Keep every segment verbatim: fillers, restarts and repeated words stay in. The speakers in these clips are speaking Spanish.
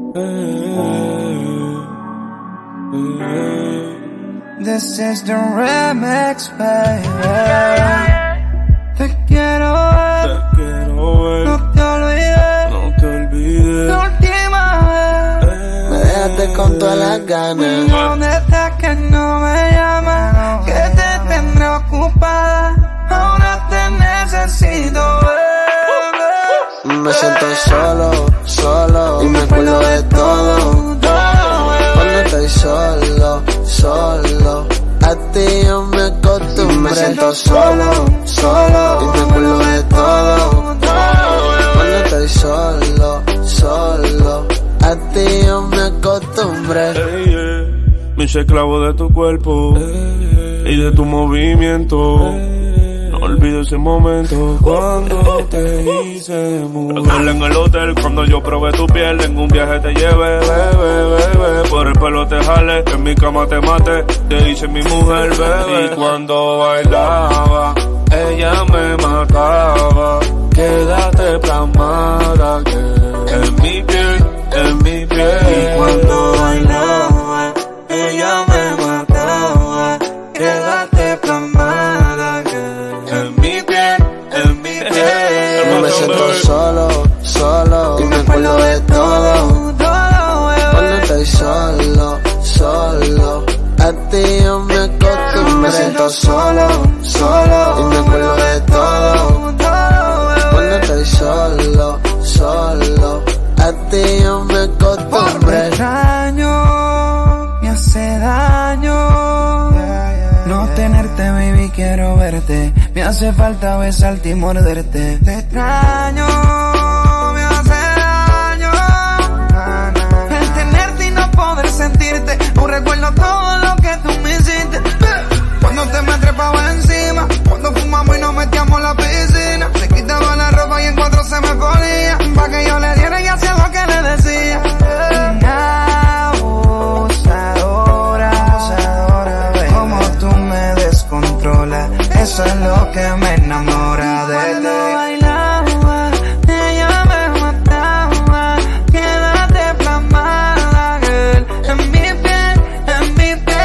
This is the remix, baby. Te quiero ver, Te quiero ver, no te olvides, no te olvides. la última vez. Me dejaste con todas las ganas. ¿Dónde estás que no me llamas? Que te tendré ocupada. Ahora te necesito, bebé. Me siento solo, solo. Y me acuerdo de todo. Cuando estoy solo, solo. A ti yo me acostumbré. Me siento solo, solo. Y me acuerdo de todo. Cuando estoy solo, solo. A ti yo me acostumbré. Hey, yeah. Me hice esclavo de tu cuerpo y de tu movimiento. No olvido ese momento cuando te hice mujer. Recuerda en el hotel cuando yo probé tu piel. En un viaje te llevé, bebé, bebé. Por el pelo te jale, en mi cama te maté. Te hice mi mujer, bebé. Y cuando bailaba, ella me mataba. Quédate plasmada que en mi piel, en mi piel. Y cuando bailaba, ella me mataba. Quédate plasmada que En mi piel, en mi piel. Me siento solo, solo. Y me acuerdo de todo. Cuando estoy solo, solo. A ti yo me acostumbré. Me siento solo, solo. Y me acuerdo de todo. Cuando estoy solo, solo. A ti yo me acostumbré. Te extraño, me hace daño. No tenerte, baby, quiero verte. Me hace falta besarte y morderte. Te extraño, me hace daño. El tenerte y no poder sentirte. Aún recuerdo todo lo que tú me hiciste. Cuando te me trepaba encima. Cuando fumamos y nos metíamos a la piscina. Te quitaba la ropa y en cuatro se me ponía. Pa' que yo le diera y hacía lo que le decía. Abusadora, abusadora, baby. Como tú me descontrolas. Eso es lo que me enamora de ti. Cuando bailaba, ella me mataba. Quédate plasmada, girl. En mi piel, en mi piel.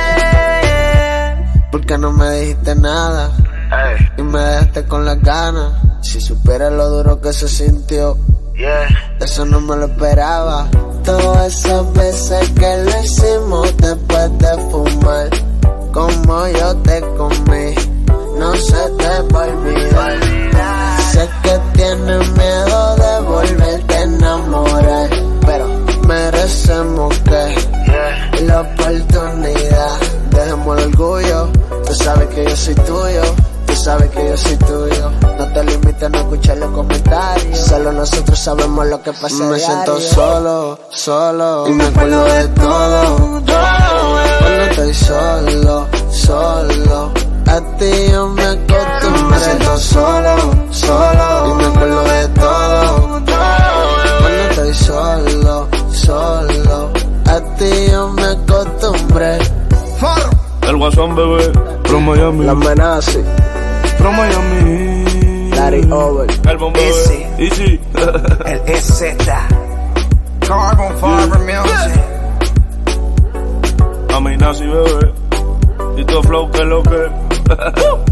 Porque no me dijiste nada. Y me dejaste con las ganas. Si supieras lo duro que se sintió, eso no me lo esperaba. Todas esas veces que lo hicimos después de fumar, como yo te comí, no se te va a olvidar. Sé que tienes miedo de volverte a enamorar, pero merecemos que la oportunidad. Dejemos el orgullo, tú sabes que yo soy tuyo. Tú sabes que yo soy tuyo. No te limites a no escuchar los comentarios. Solo nosotros sabemos lo que pasa. Me siento solo, solo. Y me acuerdo de todo. Cuando estoy solo, solo. A ti yo me acostumbré. Me siento solo, solo. Y me acuerdo de todo. Cuando estoy solo, solo. A ti yo me acostumbré. El Guasón, bebé, from Miami. La amenaza. From Miami. Daddy Over. El bombeo. Easy. Easy. El E Z. Carbon Fiber Music. Amenaza, bebé. Y tu flow, que es lo que.